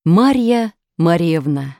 Марья Маревна.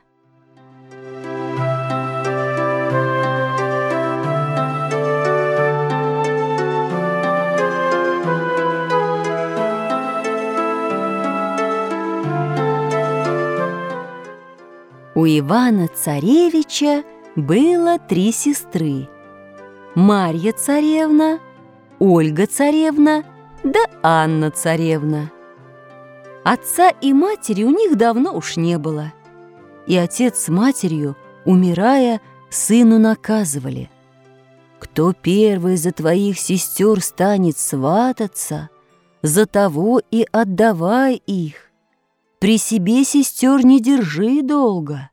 У Ивана-царевича было 3 сестры: Марья-царевна, Ольга-царевна да Анна-царевна. Отца и матери у них давно уж не было, и отец с матерью, умирая, сыну наказывали: кто первый за твоих сестер станет свататься, за того и отдавай их, при себе сестер не держи долго.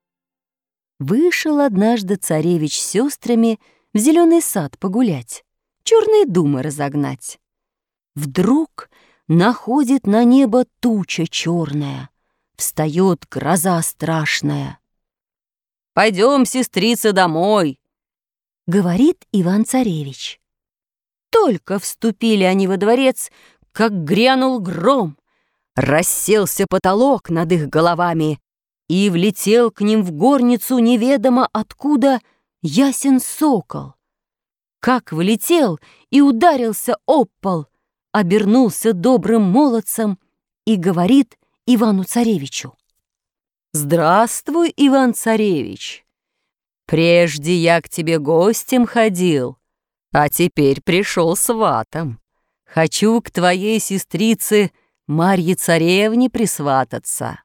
Вышел однажды царевич с сестрами в зеленый сад погулять, черные думы разогнать. Вдруг находит на небо туча черная, встает гроза страшная. «Пойдем, сестрица, домой», — говорит Иван-царевич. Только вступили они во дворец, как грянул гром, расселся потолок над их головами, и влетел к ним в горницу неведомо откуда ясен сокол. Как влетел и ударился об пол, обернулся добрым молодцем и говорит Ивану-царевичу: «Здравствуй, Иван-царевич! Прежде я к тебе гостем ходил, а теперь пришел сватом. Хочу к твоей сестрице Марье-царевне присвататься».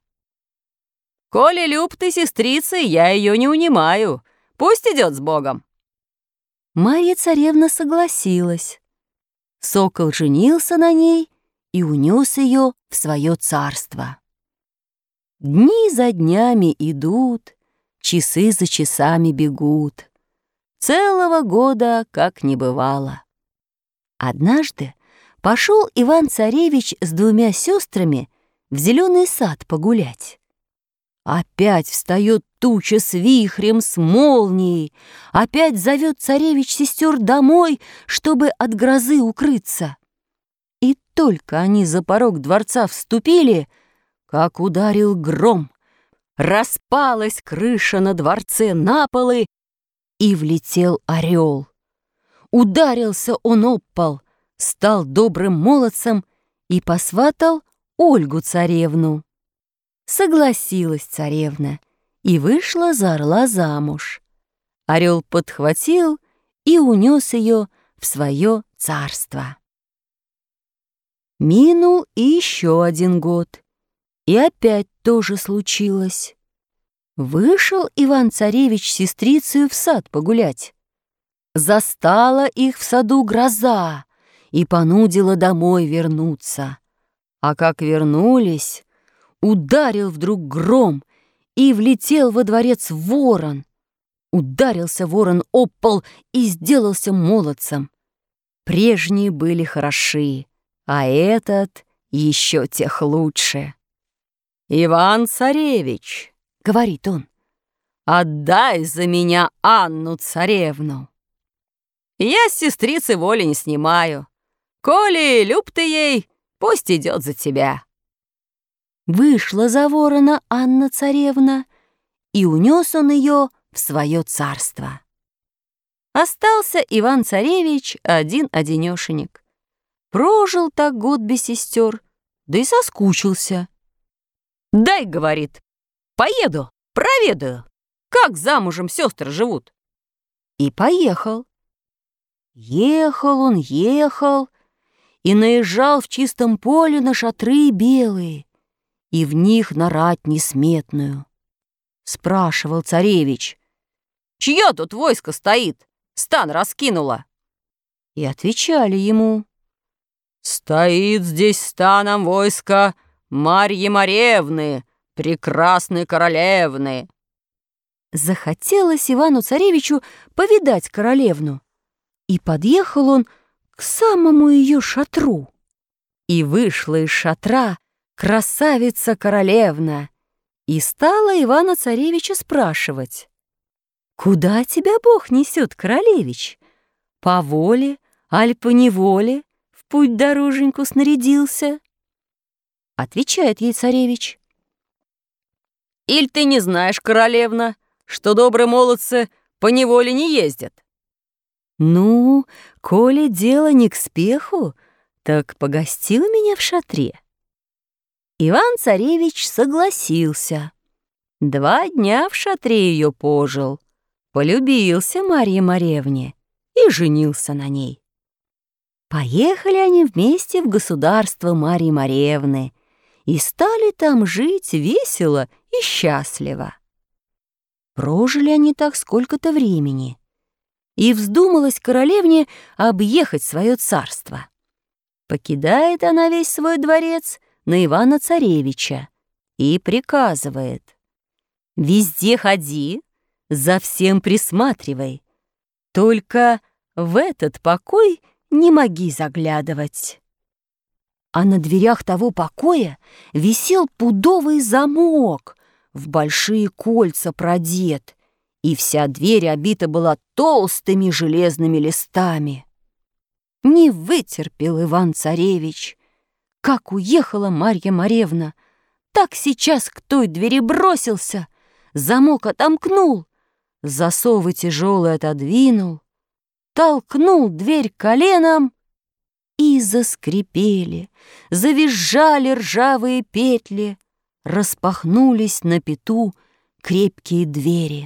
«Коли люб ты сестрицы, я ее не унимаю. Пусть идет с Богом». Марья-царевна согласилась. Сокол женился на ней и унес ее в свое царство. Дни за днями идут, часы за часами бегут. Целого года как не бывало. Однажды пошел Иван-царевич с 2 сестрами в зеленый сад погулять. Опять встает туча с вихрем, с молнией. Опять зовет царевич сестер домой, чтобы от грозы укрыться. И только они за порог дворца вступили, как ударил гром. Распалась крыша на дворце на полы, и влетел орел. Ударился он об пол, стал добрым молодцем и посватал Ольгу-царевну. Согласилась царевна и вышла за орла замуж. Орел подхватил и унес ее в свое царство. Минул и еще 1 год, и опять то же случилось. Вышел Иван-царевич с сестрицею в сад погулять. Застала их в саду гроза и понудила домой вернуться. А как вернулись, ударил вдруг гром, и влетел во дворец ворон. Ударился ворон об пол и сделался молодцем. Прежние были хороши, а этот еще тех лучше. «Иван-царевич, — говорит он, — отдай за меня Анну-царевну. Я с сестрицы воли не снимаю. Коли люб ты ей, пусть идет за тебя». Вышла за ворона Анна-царевна, и унес он ее в свое царство. Остался Иван-царевич один-одинешенек. Прожил так год без сестер, да и соскучился. «Дай, — говорит, — поеду, проведаю, как замужем сестры живут». И поехал. Ехал он, ехал, и наезжал в чистом поле на шатры белые, и в них на рать несметную. Спрашивал царевич: «Чье тут войско стоит? Стан раскинуло?» И отвечали ему: «Стоит здесь станом войско Марьи Маревны, прекрасной королевны». Захотелось Ивану-царевичу повидать королевну, и подъехал он к самому ее шатру. И вышла из шатра красавица-королевна, и стала Ивана-царевича спрашивать: «Куда тебя Бог несет, королевич? По воле, аль по неволе в путь дороженьку снарядился?» Отвечает ей царевич: Иль ты не знаешь, королевна, что добрые молодцы по неволе не ездят? Ну, коли дело не к спеху, так погости у меня в шатре. Иван-царевич согласился. 2 дня в шатре ее пожил, полюбился Марье Маревне и женился на ней. Поехали они вместе в государство Марьи Маревны и стали там жить весело и счастливо. Прожили они так сколько-то времени, и вздумалось королевне объехать свое царство. Покидает она весь свой дворец на Ивана-царевича и приказывает: «Везде ходи, за всем присматривай, только в этот покой не моги заглядывать». А на дверях того покоя висел пудовый замок, в большие кольца продет, и вся дверь обита была толстыми железными листами. Не вытерпел Иван-царевич. Как уехала Марья Маревна, так сейчас к той двери бросился, замок отомкнул, засовы тяжелые отодвинул, толкнул дверь коленом, и заскрипели, завизжали ржавые петли, распахнулись на пету крепкие двери.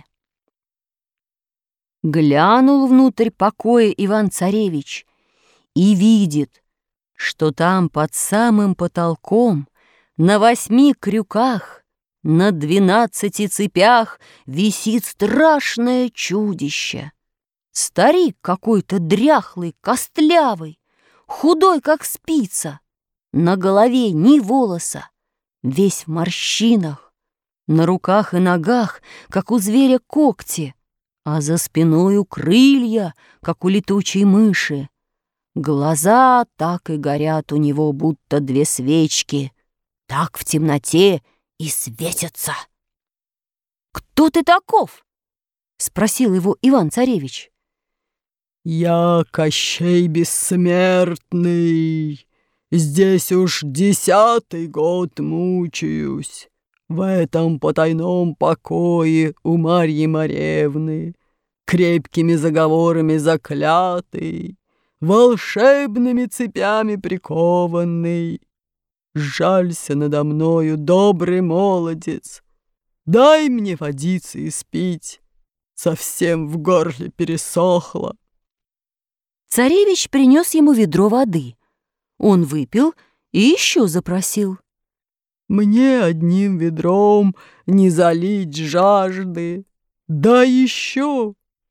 Глянул внутрь покоя Иван-царевич и видит, что там под самым потолком на 8 крюках, на 12 цепях висит страшное чудище. Старик какой-то дряхлый, костлявый, худой, как спица, на голове ни волоса, весь в морщинах, на руках и ногах, как у зверя, когти, а за спиною крылья, как у летучей мыши. Глаза так и горят у него, будто 2 свечки, так в темноте и светятся. «Кто ты таков?» — спросил его Иван-царевич. «Я Кощей Бессмертный, здесь уж 10-й год мучаюсь, в этом потайном покое у Марьи Маревны, крепкими заговорами заклятый, волшебными цепями прикованный. Жалься надо мною, добрый молодец, дай мне водицы испить, совсем в горле пересохло». Царевич принес ему ведро воды. Он выпил и еще запросил: «Мне одним ведром не залить жажды, да еще».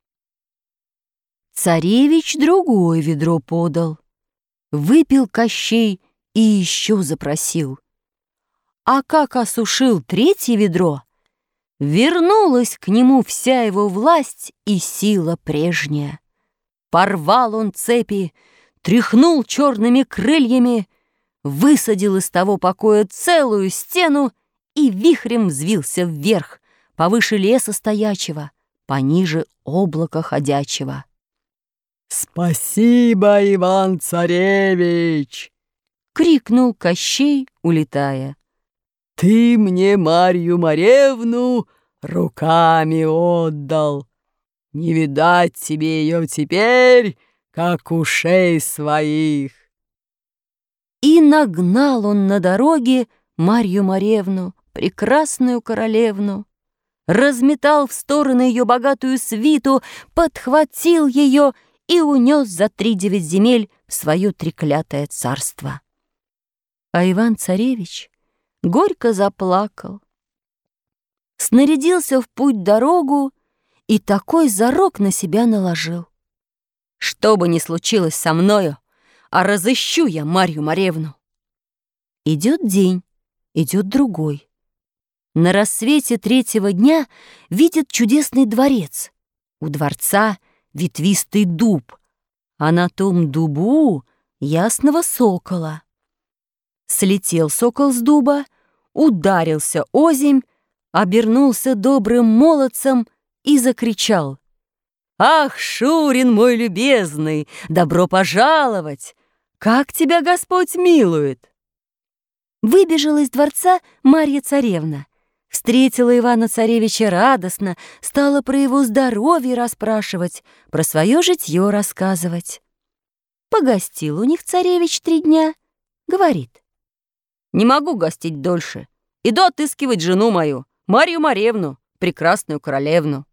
Царевич другое ведро подал. Выпил Кощей и еще запросил. А как осушил 3-е ведро, вернулась к нему вся его власть и сила прежняя. Порвал он цепи, тряхнул черными крыльями, высадил из того покоя целую стену и вихрем взвился вверх, повыше леса стоячего, пониже облака ходячего. «Спасибо, Иван-царевич!» — крикнул Кощей, улетая. «Ты мне Марью Маревну руками отдал. Не видать тебе ее теперь, как ушей своих». И нагнал он на дороге Марью Маревну, прекрасную королевну, разметал в стороны ее богатую свиту, подхватил ее и унес за 3-9 земель в свое треклятое царство. А Иван-царевич горько заплакал, снарядился в путь-дорогу и такой зарок на себя наложил: что бы ни случилось со мною, а разыщу я Марью Маревну. Идет день, идет другой. На рассвете 3-го дня видит чудесный дворец. У дворца ветвистый дуб, а на том дубу ясного сокола. Слетел сокол с дуба, ударился озимь, обернулся добрым молодцем и закричал: «Ах, Шурин мой любезный, добро пожаловать! Как тебя Господь милует!» Выбежала из дворца Марья царевна. Встретила Ивана-царевича радостно, стала про его здоровье расспрашивать, про свое житье рассказывать. Погостил у них царевич 3 дня, говорит: «Не могу гостить дольше, иду отыскивать жену мою, Марью Маревну, прекрасную королевну».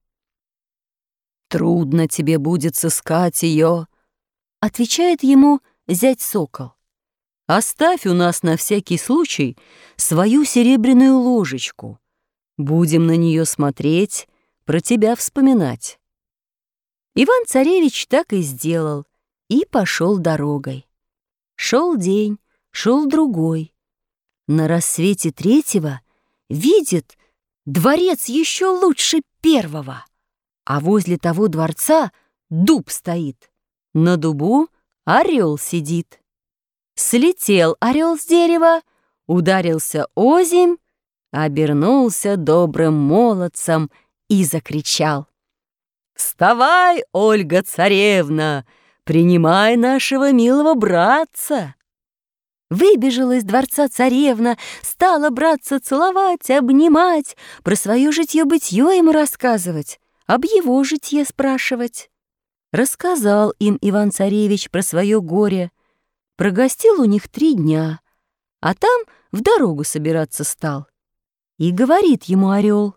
«Трудно тебе будет сыскать ее», — отвечает ему зять-сокол. «Оставь у нас на всякий случай свою серебряную ложечку. Будем на нее смотреть, про тебя вспоминать». Иван-царевич так и сделал и пошел дорогой. Шел день, шел другой. На рассвете 3-го видит дворец еще лучше 1-го, а возле того дворца дуб стоит. На дубу орел сидит. Слетел орел с дерева, ударился озимь, обернулся добрым молодцем и закричал: «Вставай, Ольга-царевна, принимай нашего милого братца!» Выбежала из дворца царевна, стала братца целовать, обнимать, про свое житье-бытье ему рассказывать, об его житье спрашивать. Рассказал им Иван-царевич про свое горе, прогостил у них 3 дня, а там в дорогу собираться стал. И говорит ему орел: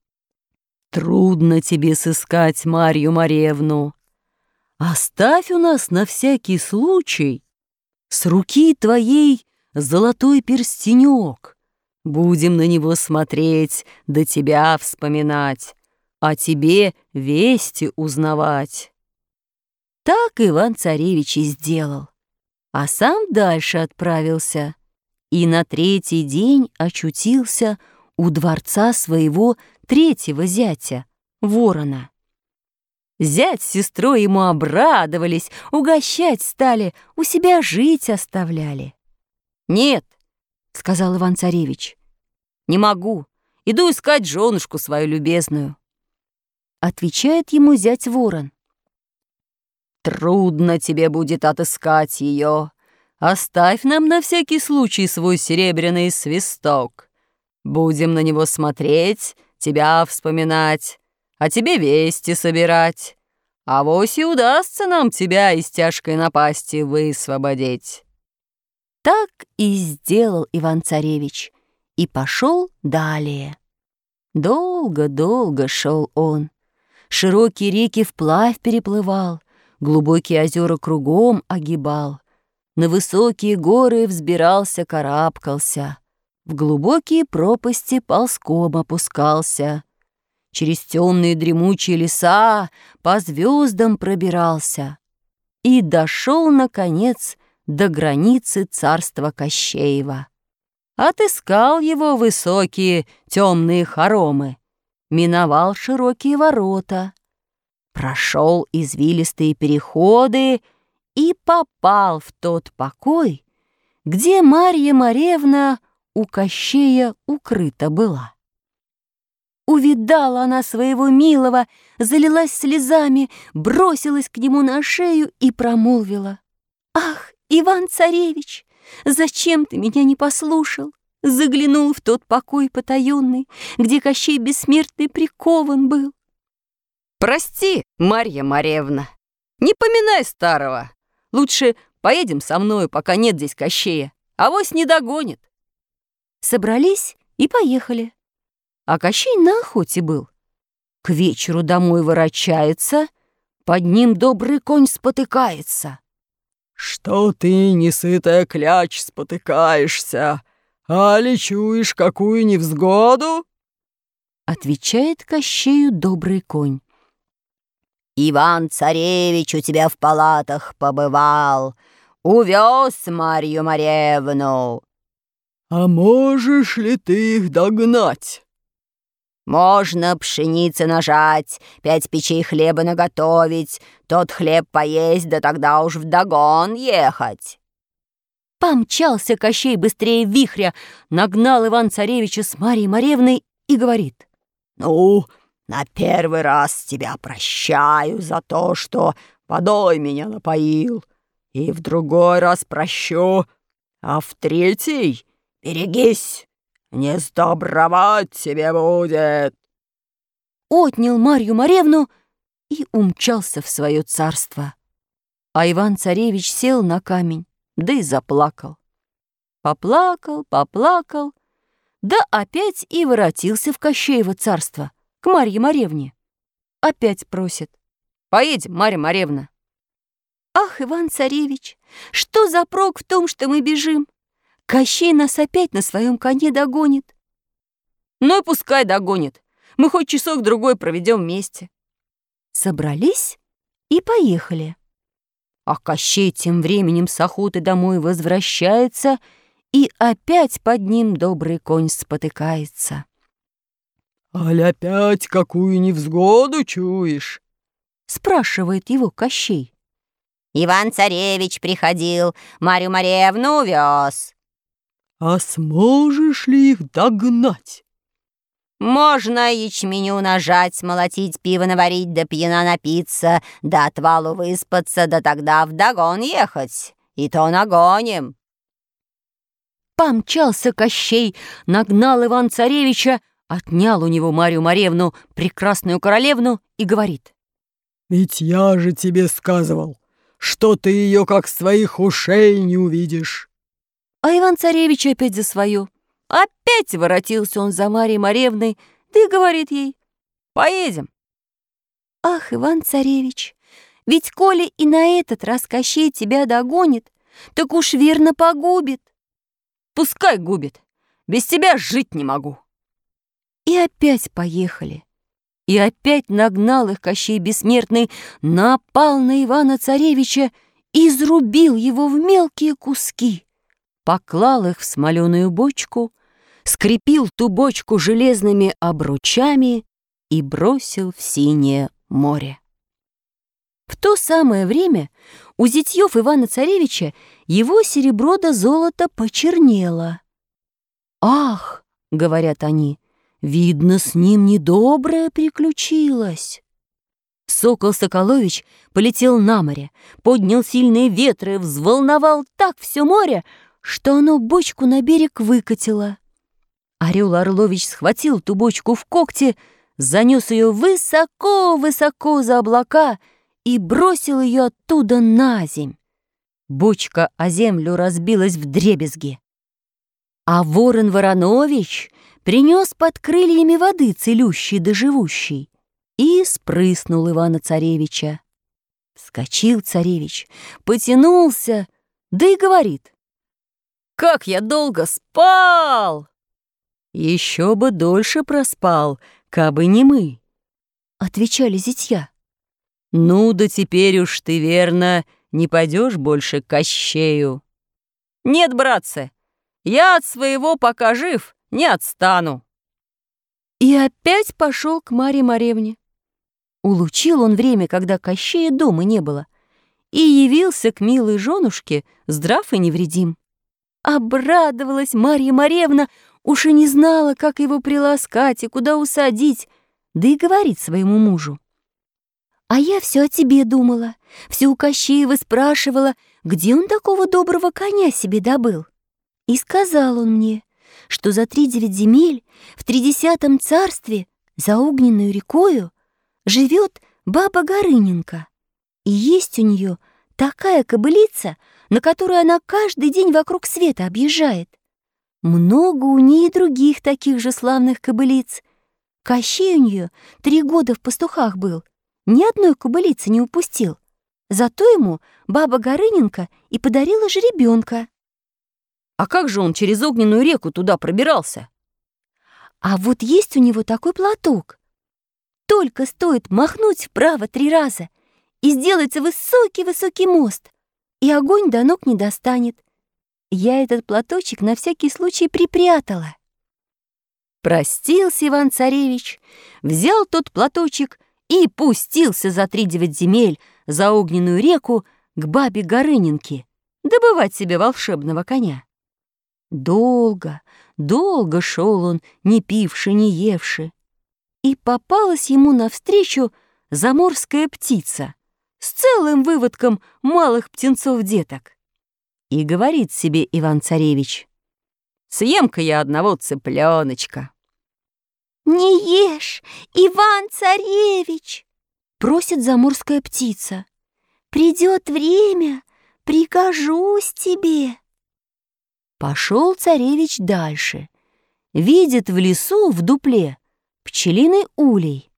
«Трудно тебе сыскать Марью Маревну. Оставь у нас на всякий случай с руки твоей золотой перстенек. Будем на него смотреть, да тебя вспоминать, о тебе вести узнавать». Так Иван-царевич и сделал, а сам дальше отправился и на 3-й день очутился у дворца своего 3-го зятя, ворона. Зять с сестрой ему обрадовались, угощать стали, у себя жить оставляли. «Нет», — сказал Иван-царевич, — «не могу, иду искать женушку свою любезную». Отвечает ему зять-ворон: «Трудно тебе будет отыскать ее. Оставь нам на всякий случай свой серебряный свисток. Будем на него смотреть, тебя вспоминать, а тебе вести собирать. Авось и удастся нам тебя из тяжкой напасти высвободить». Так и сделал Иван-царевич и пошел далее. Долго-долго шел он. Широкие реки вплавь переплывал, глубокие озера кругом огибал, на высокие горы взбирался, карабкался, в глубокие пропасти ползком опускался, через темные дремучие леса по звездам пробирался и дошел, наконец, до границы царства Кощеева. Отыскал его высокие темные хоромы, миновал широкие ворота, прошел извилистые переходы и попал в тот покой, где Марья Маревна у Кощея укрыта была. Увидала она своего милого, залилась слезами, бросилась к нему на шею и промолвила: «Ах, Иван-царевич, зачем ты меня не послушал? Заглянул в тот покой потаенный, где Кощей бессмертный прикован был». «Прости, Марья Маревна, не поминай старого. Лучше поедем со мною, пока нет здесь Кощея, авось не догонит». Собрались и поехали. А Кощей на охоте был. К вечеру домой ворочается, под ним добрый конь спотыкается. «Что ты, несытая кляч, спотыкаешься? Али чуешь какую невзгоду?» Отвечает Кощею добрый конь: «Иван-царевич у тебя в палатах побывал, увез Марью Маревну». «А можешь ли ты их догнать?» «Можно пшеницы нажать, 5 печей хлеба наготовить, тот хлеб поесть, да тогда уж вдогон ехать». Помчался Кощей быстрее вихря, нагнал Иван-царевича с Марьей Маревной и говорит: «Ну, на 1-й раз тебя прощаю за то, что водой меня напоил, и в другой раз прощу, а в 3-й берегись, не сдобровать тебе будет!» Отнял Марью-Моревну и умчался в свое царство. А Иван-царевич сел на камень, да и заплакал. Поплакал, поплакал, да опять и воротился в Кощеево царство, к Марье-Моревне. Опять просит: «Поедем, Марья-Моревна». «Ах, Иван-царевич, что за прок в том, что мы бежим? Кощей нас опять на своем коне догонит». «Ну и пускай догонит, мы хоть часок-другой проведем вместе». Собрались и поехали. А Кощей тем временем с охоты домой возвращается, и опять под ним добрый конь спотыкается. «Аль опять какую невзгоду чуешь?» Спрашивает его Кощей. «Иван-царевич приходил, Марью-Моревну увез». «А сможешь ли их догнать?» «Можно ячменю нажать, молотить, пиво наварить, да пьяна напиться, да отвалу выспаться, да тогда вдогон ехать. И то нагоним». Помчался Кощей, нагнал Иван-царевича, отнял у него Марью-Моревну, прекрасную королевну, и говорит: «Ведь я же тебе сказывал, что ты ее как своих ушей не увидишь». А Иван-царевич опять за свое. Опять воротился он за Марьей-Моревной, да и говорит ей: «Поедем». «Ах, Иван-царевич, ведь коли и на этот раз Кощей тебя догонит, так уж верно погубит». «Пускай губит, без тебя жить не могу». И опять поехали. И опять нагнал их Кощей Бессмертный, напал на Ивана-царевича и изрубил его в мелкие куски, поклал их в смоленую бочку, скрепил ту бочку железными обручами и бросил в синее море. В то самое время у зятьев Ивана-царевича его серебро да золото почернело. «Ах, — говорят они, — видно, с ним недоброе приключилось». Сокол Соколович полетел на море, поднял сильные ветры, взволновал так все море, что оно бочку на берег выкатило. Орел Орлович схватил ту бочку в когти, занес ее высоко-высоко за облака и бросил ее оттуда на земь. Бочка о землю разбилась вдребезги. А ворон Воронович принес под крыльями воды целющей да живущей и спрыснул Ивана-царевича. Вскочил царевич, потянулся, да и говорит: «Как я долго спал!» «Еще бы дольше проспал, кабы не мы», — отвечали зятья. «Ну да теперь уж ты, верно, не пойдешь больше к Кощею». «Нет, братцы, я от своего, пока жив, не отстану». И опять пошел к Марье-Моревне. Улучил он время, когда Кощея дома не было, и явился к милой женушке здрав и невредим. Обрадовалась Марья-Моревна, уж и не знала, как его приласкать и куда усадить, да и говорит своему мужу: «А я все о тебе думала, все у Кощеева спрашивала, где он такого доброго коня себе добыл. И сказал он мне, что за 3-9 земель в 30-м царстве за огненную рекою живет баба Горыненко, и есть у нее такая кобылица, на которую она каждый день вокруг света объезжает. Много у ней и других таких же славных кобылиц. Кощей у нее 3 года в пастухах был, ни одной кобылицы не упустил. Зато ему баба Горыненко и подарила жеребенка». «А как же он через огненную реку туда пробирался?» «А вот есть у него такой платок. Только стоит махнуть вправо 3 раза, и сделается высокий-высокий мост, и огонь до ног не достанет. Я этот платочек на всякий случай припрятала». Простился Иван-царевич, взял тот платочек и пустился за 3-9 земель за огненную реку к бабе Горыненке добывать себе волшебного коня. Долго, долго шел он, не пивши, не евши, и попалась ему навстречу заморская птица с целым выводком малых птенцов-деток. И говорит себе Иван-царевич: Съем-ка я одного цыпленочка». «Не ешь, Иван-царевич!» — просит заморская птица. «Придет время, прикажусь тебе». Пошел царевич дальше. Видит в лесу в дупле пчелиный улей.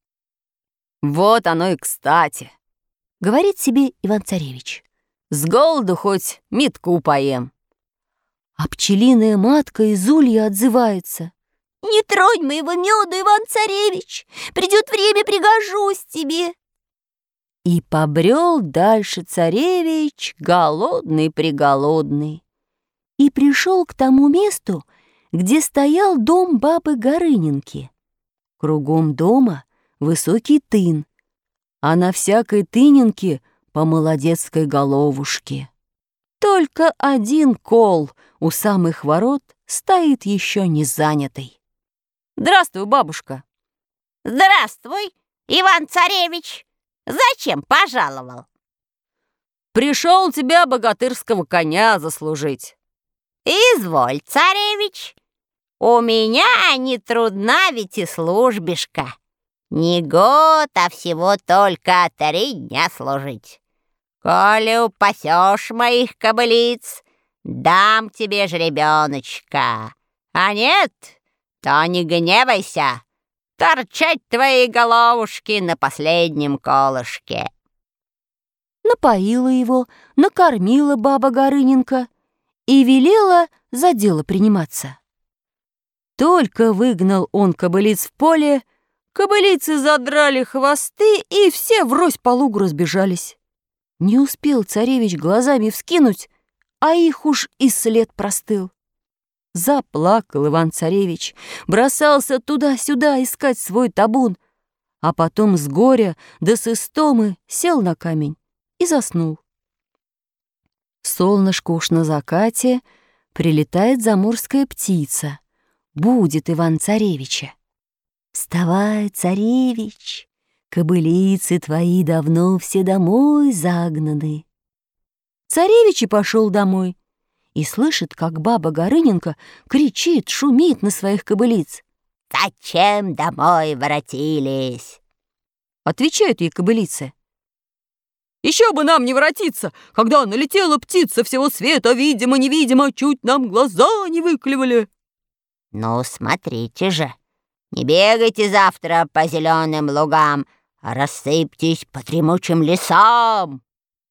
«Вот оно и кстати», — говорит себе Иван-царевич. «С голоду хоть митку поем». А пчелиная матка из улья отзывается. «Не тронь моего меда, Иван-царевич! Придет время, пригожусь тебе!» И побрел дальше царевич, голодный-преголодный, и пришел к тому месту, где стоял дом бабы Горыненки. Кругом дома высокий тын, а на всякой тыненке по молодецкой головушке. Только один кол у самых ворот стоит еще не занятый. «Здравствуй, бабушка!» «Здравствуй, Иван-царевич! Зачем пожаловал?» «Пришел тебя богатырского коня заслужить». «Изволь, царевич, у меня не трудна ведь и службишка. Не год, а всего только 3 дня служить. Коли упасешь моих кобылиц, дам тебе жеребеночка, а нет, то не гневайся, торчать твои головушки на последнем колышке». Напоила его, накормила баба Горыненко и велела за дело приниматься. Только выгнал он кобылиц в поле, кобылицы задрали хвосты и все врозь по лугу разбежались. Не успел царевич глазами вскинуть, а их уж и след простыл. Заплакал Иван-царевич, бросался туда-сюда искать свой табун, а потом с горя да с истомы сел на камень и заснул. Солнышко уж на закате, прилетает заморская птица, будет Иван-царевича. «Вставай, царевич, кобылицы твои давно все домой загнаны». Царевич и пошел домой и слышит, как баба Горыненко кричит, шумит на своих кобылиц. «Зачем домой воротились?» Отвечают ей кобылицы. «Еще бы нам не воротиться, когда налетела птица всего света, видимо-невидимо, чуть нам глаза не выклевали». «Ну, смотрите же, не бегайте завтра по зеленым лугам, а рассыпьтесь по дремучим лесам».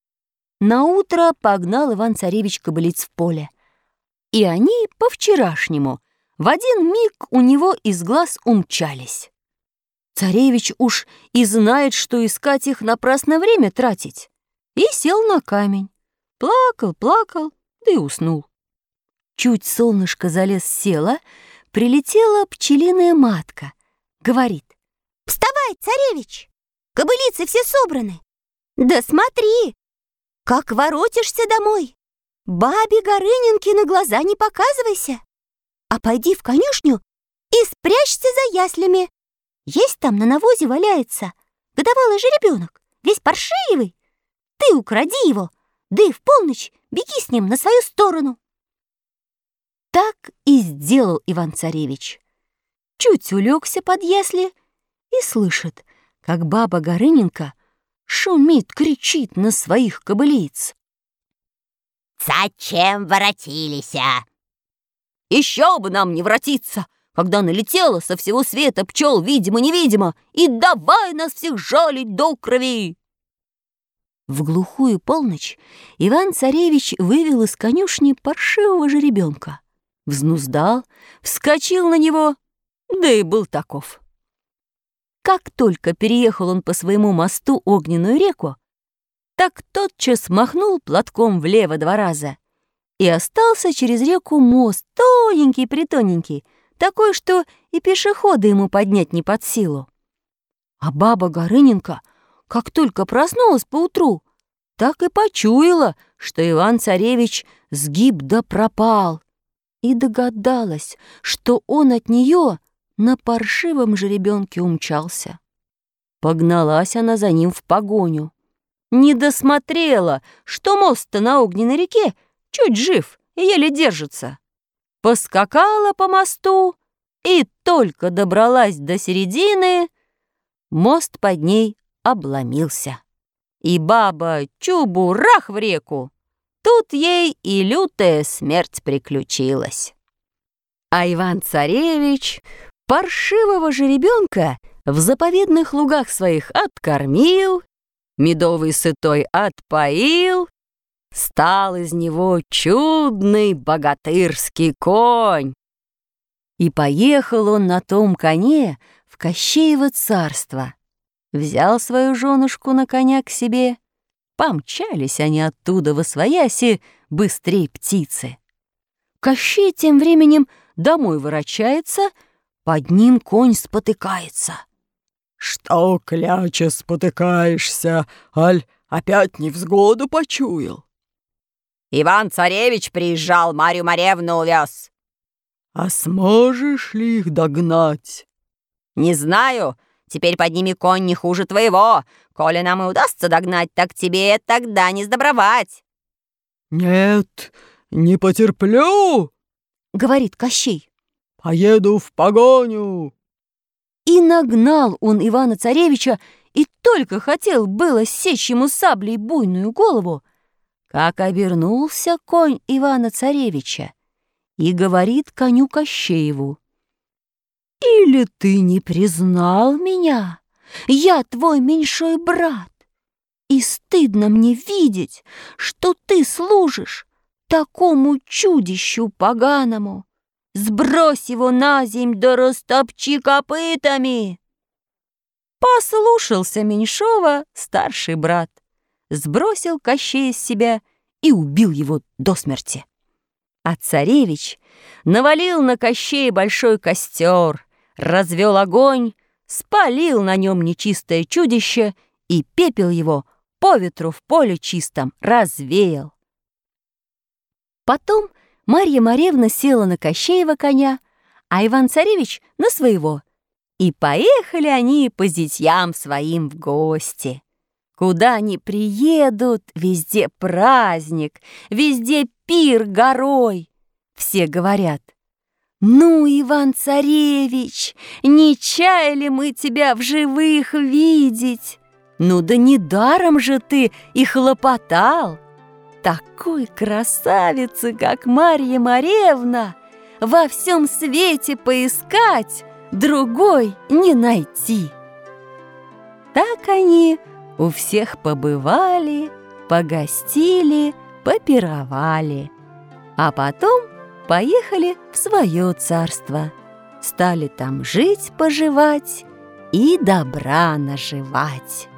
Наутро погнал Иван-царевич кобылиц в поле, и они по-вчерашнему в один миг у него из глаз умчались. Царевич уж и знает, что искать их напрасно время тратить, и сел на камень, плакал, да и уснул. Чуть солнышко за лес село, прилетела пчелиная матка, говорит: «Вставай, царевич, кобылицы все собраны. Да смотри, как воротишься домой. Бабе Горыненке на глаза не показывайся, а пойди в конюшню и спрячься за яслями. Есть там на навозе валяется годовалый жеребенок, весь паршивый. Ты укради его, да и в полночь беги с ним на свою сторону». Так и сделал Иван-царевич. Чуть улегся под ясли и слышит, как баба Горыненко шумит, кричит на своих кобылиц. «Зачем воротились?» «Еще бы нам не воротиться, когда налетела со всего света пчел, видимо-невидимо, и давай нас всех жалить до крови!» В глухую полночь Иван-царевич вывел из конюшни паршивого жеребенка, взнуздал, вскочил на него, да и был таков. Как только переехал он по своему мосту огненную реку, так тотчас махнул платком влево 2 раза, и остался через реку мост тоненький-притоненький, такой, что и пешехода ему поднять не под силу. А баба Горыненко, как только проснулась поутру, так и почуяла, что Иван-царевич сгиб да пропал, и догадалась, что он от нее на паршивом жеребенке умчался. Погналась она за ним в погоню. Не досмотрела, что мост-то на огненной реке чуть жив и еле держится. поскакала по мосту и только добралась до середины, мост под ней обломился. И баба чубурах в реку. Тут ей и лютая смерть приключилась. А Иван-царевич паршивого жеребенка в заповедных лугах своих откормил, медовый сытой отпоил, стал из него чудный богатырский конь. И поехал он на том коне в Кощеево царство. Взял свою женушку на коня к себе. Помчались они оттуда восвояси быстрей птицы. Кощей тем временем домой ворочается, под ним конь спотыкается. Что, кляча, спотыкаешься, аль опять невзгоду почуял? Иван-царевич приезжал, Марью Маревну увез. А сможешь ли их догнать? Не знаю, теперь под ними конь не хуже твоего. Коли нам и удастся догнать, так тебе тогда не сдобровать. Нет, не потерплю, говорит Кощей. Поеду в погоню. И нагнал он Ивана-царевича, и только хотел было сечь ему саблей буйную голову, как обернулся конь Ивана-царевича и говорит коню Кощееву: «Или ты не признал меня? Я твой меньшой брат, и стыдно мне видеть, что ты служишь такому чудищу поганому. Сбрось его на земь да растопчи копытами!» Послушался меньшого старший брат, сбросил Кощея с себя и убил его до смерти. А царевич навалил на Кощея большой костер, развел огонь, спалил на нем нечистое чудище и пепел его по ветру в поле чистом развеял. Потом Марья Маревна села на Кощеева коня, а Иван-царевич на своего. И поехали они по зятьям своим в гости. Куда они приедут, везде праздник, везде пир горой. Все говорят: «Ну, Иван-царевич, не чаяли мы тебя в живых видеть? Ну да недаром же ты и хлопотал. Такой красавицы, как Марья Маревна, во всем свете поискать, другой не найти». Так они у всех побывали, погостили, попировали, а потом поехали в свое царство, стали там жить-поживать и добра наживать.